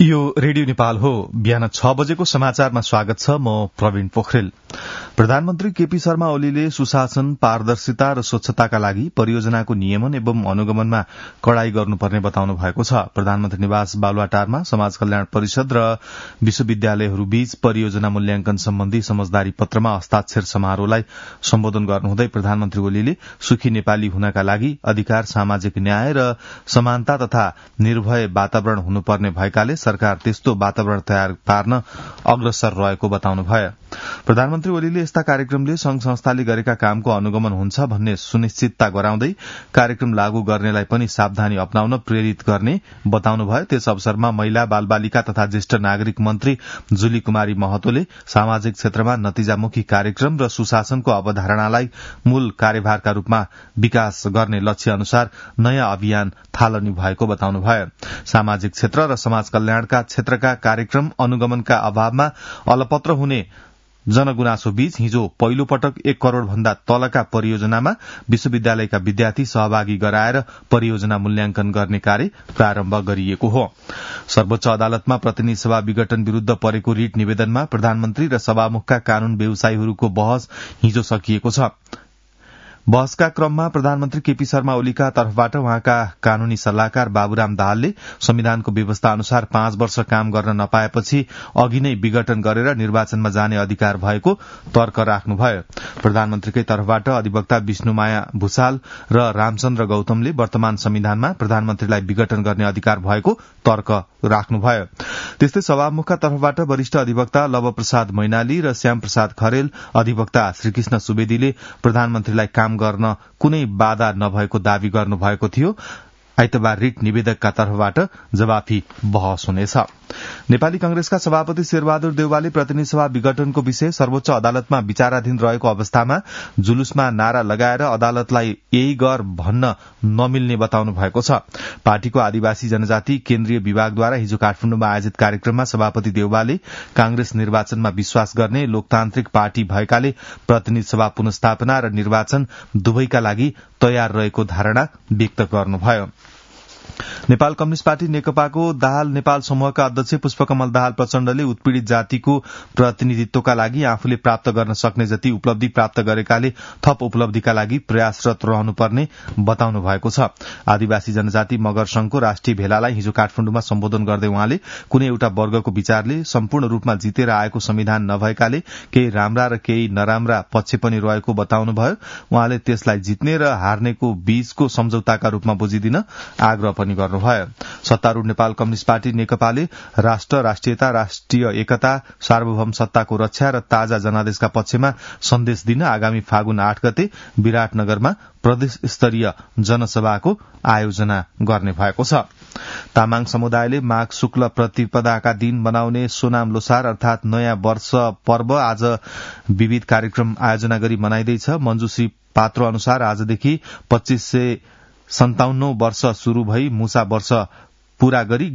यो रेडियो नेपाल हो। बिहान 6 बजेको समाचारमा स्वागत छ। म प्रवीण पोखरेल। प्रधानमन्त्री केपी शर्मा ओलीले सुशासन, पारदर्शिता र स्वच्छताका लागि परियोजनाको नियमन एवं अनुगमनमा कड़ाई गर्नुपर्ने बताउनु भएको छ। प्रधानमन्त्री निवास बालुवाटारमा समाज कल्याण परिषद र विश्वविद्यालयहरूबीच परियोजना मूल्याङ्कन सम्बन्धी समझदारी पत्रमा हस्ताक्षर समारोहलाई सम्बोधन गर्नुहुँदै प्रधानमन्त्री ओलीले सुखी नेपाली हुनका लागि अधिकार, सामाजिक न्याय र समानता तथा निर्भय वातावरण हुनुपर्ने भएकाले सरकार त्यस्तो वातावरण तयार पार्न अग्रसर रहेको बताउनुभयो। प्रधानमन्त्री ओलीले यस्ता कार्यक्रमले संघ संस्थाले गरेका कामको अनुगमन हुन्छ भन्ने सुनिश्चितता गराउँदै कार्यक्रम लागू गर्नेलाई पनि सावधानी अपनाउन प्रेरित गर्ने बताउनुभयो। त्यस अवसरमा महिला, बालबालिका तथा ज्येष्ठ नागरिक मन्त्री जुली कुमारी महतोले सामाजिक क्षेत्रमा नतिजामुखी कार्यक्रम र सुशासनको अवधारणालाई मूल कार्यभारका रूपमा विकास गर्ने लक्ष्य अनुसार नयाँ अभियान थालनी भएको बताउनुभयो। सामाजिक क्षेत्र र समाज कल्याणका क्षेत्रका कार्यक्रम अनुगमनका अभावमा अलपत्र हुने जनगुनासो बीच हिजो पहिलो पटक 1 करोड़ भन्दा तलका परियोजनामा विश्वविद्यालयका विद्यार्थी सहभागी गराएर परियोजना मूल्याङ्कन गर्ने कार्य प्रारम्भ गरिएको हो। सर्वोच्च अदालतमा प्रतिनिधि सभा विघटन विरूद्ध परेको रिट निवेदनमा प्रधानमन्त्री र सभामुखका कानून व्यवसायीहरूको बहस हिजो सकिएको छ। बहसका क्रममा प्रधानमन्त्री केपी शर्मा ओलीका तर्फबाट उहाँका कानूनी सल्लाहकार बाबुराम दाहालले संविधानको व्यवस्था अनुसार 5 वर्ष काम गर्न नपाएपछि अघि नै विघटन गरेर निर्वाचनमा जाने अधिकार भएको तर्क राख्नुभयो। प्रधानमन्त्रीकै तर्फबाट अधिवक्ता विष्णुमाया भूषाल र रामचन्द्र गौतमले वर्तमान संविधानमा प्रधानमन्त्रीलाई विघटन गर्ने अधिकार भएको तर्क राख्नुभयो। त्यस्तै सभामुखका तर्फबाट वरिष्ठ अधिवक्ता लवप्रसाद मैनाली र श्यामप्रसाद खरेल, अधिवक्ता श्रीकृष्ण सुवेदीले प्रधानमन्त्रीलाई काम गर्न कुनै बाधा नभएको दावी गर्नुभएको थियो। आइतबार रिट निवेदकका तर्फबाट जवाफी बहस हुनेछ। नेपाली कंग्रेसका सभापति शेरबहादुर देउवाले प्रतिनिधि सभा विघटनको विषय सर्वोच्च अदालतमा विचाराधीन रहेको अवस्थामा जुलुसमा नारा लगाएर अदालतलाई यही गर भन्न नमिल्ने बताउनु भएको छ। पार्टीको आदिवासी जनजाति केन्द्रीय विभागद्वारा हिजो काठमाडौँमा आयोजित कार्यक्रममा सभापति देउवाले कांग्रेस निर्वाचनमा विश्वास गर्ने लोकतान्त्रिक पार्टी भएकाले प्रतिनिधि सभा पुनर्स्थापना र निर्वाचन दुवैका लागि तयार रहेको धारणा व्यक्त गर्नुभयो। नेपाल कम्युनिष्ट पार्टी नेकपाको दाहाल नेपाल समूहका अध्यक्ष पुष्पकमल दाहाल प्रचण्डले उत्पीड़ित जातिको प्रतिनिधित्वका लागि आफूले प्राप्त गर्न सक्ने जति उपलब्धि प्राप्त गरेकाले थप उपलब्धिका लागि प्रयासरत रहनुपर्ने बताउनु भएको छ। आदिवासी जनजाति मगर संघको राष्ट्रिय भेलालाई हिजो काठमाडौँमा सम्बोधन गर्दै उहाँले कुनै एउटा वर्गको विचारले सम्पूर्ण रूपमा जितेर आएको संविधान नभएकाले केही राम्रा र केही नराम्रा पक्ष पनि रहेको बताउनुभयो। उहाँले त्यसलाई जित्ने र हार्नेको बीचको सम्झौताका रूपमा बुझिदिन आग्रह पनि गर्नुभयो। सत्तारूढ़ नेपाल कम्युनिष्ट पार्टी नेकपाले राष्ट्र, राष्ट्रियता, राष्ट्रिय एकता, सार्वभौम सत्ताको रक्षा र ताजा जनादेशका पक्षमा सन्देश दिन आगामी फागुन 8 गते विराटनगरमा प्रदेश स्तरीय जनसभाको आयोजना गर्ने भएको छ। तामाङ समुदायले माघ शुक्ल प्रतिपदाका दिन बनाउने सोनाम लोसार अर्थात नयाँ वर्ष पर्व आज विविध कार्यक्रम आयोजना गरी मनाइँदैछ। मंजुश्री पात्र अनुसार आजदेखि 2557 वर्ष शुरू भई मुसा वर्ष पूरा गरी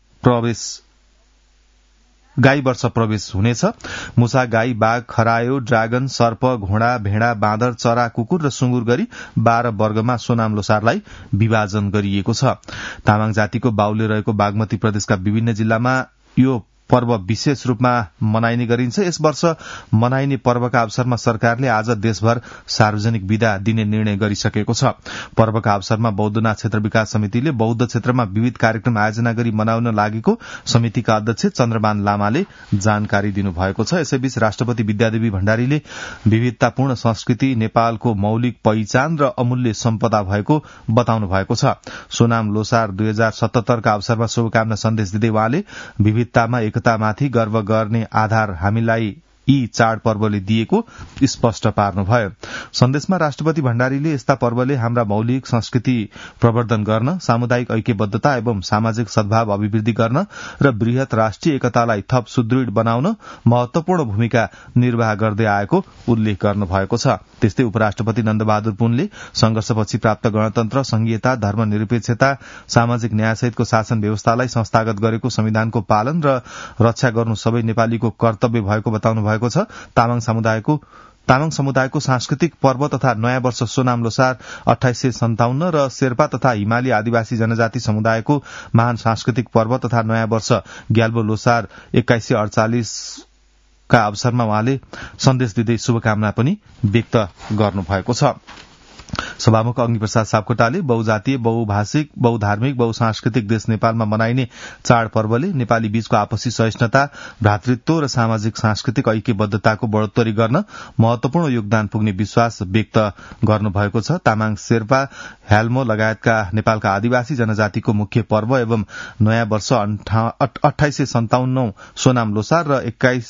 गाई वर्ष प्रवेश हुनेछ। मुसा, गाई, बाघ, खरायो, ड्रागन, सर्प, घोडा, भेडा, बाँदर, चरा, कुकुर र सुँगुर गरी 12 वर्गमा सोनाम लोसारलाई विभाजन गरिएको छ। तामाङ जातिको बाहुल्य रहेको बागमती प्रदेशका विभिन्न जिल्लामा यो पर्व विशेष रूपमा मनाइने गरिन्छ। यस वर्ष मनाइने पर्वका अवसरमा सरकारले आज देशभर सार्वजनिक विदा दिने निर्णय गरिसकेको छ। पर्वका अवसरमा बौद्धनाथ क्षेत्र विकास समितिले बौद्ध क्षेत्रमा विविध कार्यक्रम आयोजना गरी मनाउन लागेको समितिका अध्यक्ष चन्द्रमान लामाले जानकारी दिनुभएको छ। यसैबीच राष्ट्रपति विद्यादेवी भण्डारीले विविधतापूर्ण संस्कृति नेपालको मौलिक पहिचान र अमूल्य सम्पदा भएको बताउनु भएको छ। सोनाम लोसार 2077 का अवसरमा शुभकामना सन्देश दिँदै उहाँले विविधतामा एकतामाथि गर्व गर्ने आधार हामीलाई यी चाड पर्वले दिएको स्पष्ट पार्नुभयो। सन्देशमा राष्ट्रपति भण्डारीले यस्ता पर्वले हाम्रा मौलिक संस्कृति प्रवर्धन गर्न, सामुदायिक ऐक्यबद्धता एवं सामाजिक सद्भाव अभिवृद्धि गर्न र वृहत राष्ट्रिय एकतालाई थप सुदृढ़ बनाउन महत्वपूर्ण भूमिका निर्वाह गर्दै आएको उल्लेख गर्नुभएको छ। त्यस्तै उपराष्ट्रपति नन्दबहादुर पुनले संघर्षपछि प्राप्त गणतन्त्र, संघीयता, धर्मनिरपेक्षता, सामाजिक न्यायसहितको शासन व्यवस्थालाई संस्थागत गरेको संविधानको पालन र रक्षा गर्नु सबै नेपालीको कर्तव्य भएको बताउनु भएको छ। तामाङ समुदायको तामाङ समुदायको सांस्कृतिक पर्व तथा नयाँ वर्ष सोनाम लोसार 2857 र शेर्पा तथा हिमाली आदिवासी जनजाति समुदायको महान सांस्कृतिक पर्व तथा नयाँ वर्ष ग्याल्बो लोसार 2148 का अवसरमा उहाँले सन्देश दिँदै शुभकामना पनि व्यक्त गर्नुभएको छ। सभामुख अग्निप्रसाद सापकोटाले बहुजातीय, बहुभाषिक, बहुधार्मिक, बहुसांस्कृतिक देश नेपालमा मनाइने चाडपर्वले नेपाली बीचको आपसी सहिष्णुता, भ्रातृत्व र सामाजिक सांस्कृतिक ऐक्यबद्धताको बढोत्तरी गर्न महत्वपूर्ण योगदान पुग्ने विश्वास व्यक्त गर्नुभएको छ। तामाङ, शेर्पा, ह्याल्मो लगायतका नेपालका आदिवासी जनजातिको मुख्य पर्व एवं नयाँ वर्ष 2857 सोनाम लोसार र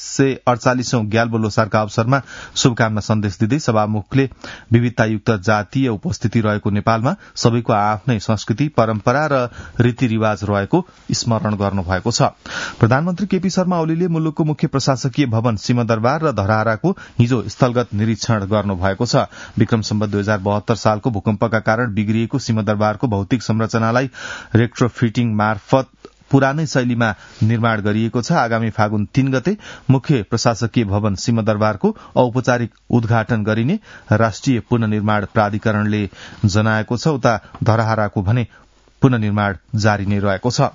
2148 ग्याल्बो लोसारका अवसरमा शुभकामना सन्देश दिँदै सभामुखले विविधतायुक्त जातीय उपस्थिति रहेको नेपालमा सबैको आफ्नै संस्कृति, परम्परा र रीतिरिवाज रहेको स्मरण गर्नुभएको छ। प्रधानमन्त्री केपी शर्मा ओलीले मुलुकको मुख्य प्रशासकीय भवन सिंहदरबार र धरहराको हिजो स्थलगत निरीक्षण गर्नुभएको छ। विक्रम सम्वत 2072 सालको भूकम्पका कारण बिग्रिएको सिंहदरबारको भौतिक संरचनालाई रेट्रोफिटिङ मार्फत पुरानै शैलीमा निर्माण गरिएको छ। आगामी फागुन 3 गते मुख्य प्रशासकीय भवन सिंहदरबारको औपचारिक उद्घाटन गरिने राष्ट्रिय पुनर्निर्माण प्राधिकरणले जनाएको छ। उता धरहराको भने पुनर्निर्माण जारी नै रहेको छ।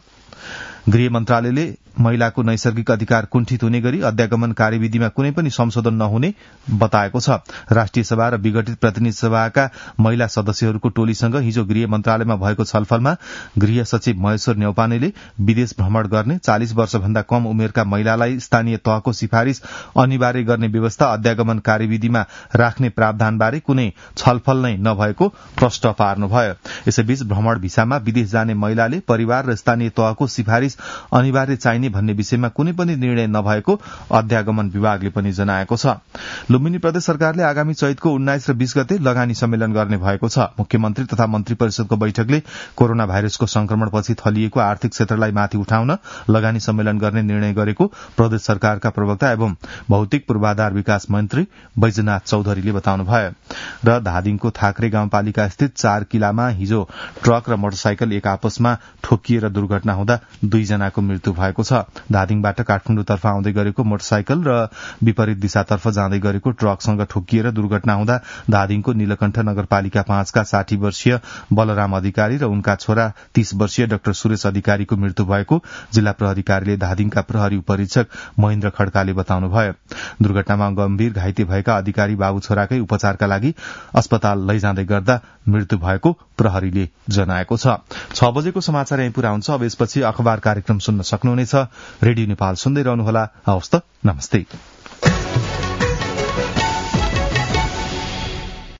गृह मन्त्रालयले महिलाको नैसर्गिक अधिकार कुण्ठित हुने गरी अध्यागमन कार्यविधिमा कुनै पनि संशोधन नहुने बताएको छ। राष्ट्रिय सभा र विघटित प्रतिनिधि सभाका महिला सदस्यहरूको टोलीसँग हिजो गृह मन्त्रालयमा भएको छलफलमा गृह सचिव महेश्वर न्यौपानेले विदेश भ्रमण गर्ने 40 वर्षभन्दा कम उमेरका महिलालाई स्थानीय तहको सिफारिश अनिवार्य गर्ने व्यवस्था अध्यागमन कार्यविधिमा राख्ने प्रावधानबारे कुनै छलफल नै नभएको प्रश्न पार्नुभयो। यसैबीच भ्रमण भिसामा विदेश जाने महिलाले परिवार र स्थानीय तहको सिफारिश अनिवार्य चाहिने भन्ने विषयमा कुनै पनि निर्णय नभएको अध्यागमन विभागले पनि जनाएको छ। लुम्बिनी प्रदेश सरकारले आगामी चैतको 19 र 20 गते लगानी सम्मेलन गर्ने भएको छ। मुख्यमन्त्री तथा मन्त्री परिषदको बैठकले कोरोना भाइरसको संक्रमणपछि थलिएको आर्थिक क्षेत्रलाई माथि उठाउन लगानी सम्मेलन गर्ने निर्णय गरेको प्रदेश सरकारका प्रवक्ता एवं भौतिक पूर्वाधार विकास मन्त्री बैजनाथ चौधरीले बताउनुभयो। र धादिङको थाक्रे गाउँपालिका स्थित 4 किलामा हिजो ट्रक र मोटरसाइकल एक आपसमा ठोकिएर दुर्घटना हुँदा 2 जनाको मृत्यु भएको छ। धादिङबाट काठमाडौँतर्फ आउँदै गरेको मोटरसाइकल र विपरीत दिशातर्फ जाँदै गरेको ट्रकसँग ठोकिएर दुर्घटना हुँदा धादिङको नीलकण्ठ नगरपालिका 5 का 60 वर्षीय बलराम अधिकारी र उनका छोरा 30 वर्षीय डाक्टर सुरेश अधिकारीको मृत्यु भएको जिल्ला प्रहरी कार्यालय धादिङका प्रहरी उपरीक्षक महेन्द्र खड्काले बताउनुभयो। दुर्घटनामा गम्भीर घाइते भएका अधिकारी बाबु छोराकै उपचारका लागि अस्पताल लैजाँदै गर्दा मृत्यु भएको प्रहरीले जनाएको छ। 6 बजेको समाचार यही पुरा हुन्छ। अब यसपछि अखबार कार्यक्रम सुन्न सक्नुहुनेछ। रेडियो नेपाल सुन्दै रहनुहोला। हवस् त, नमस्ते।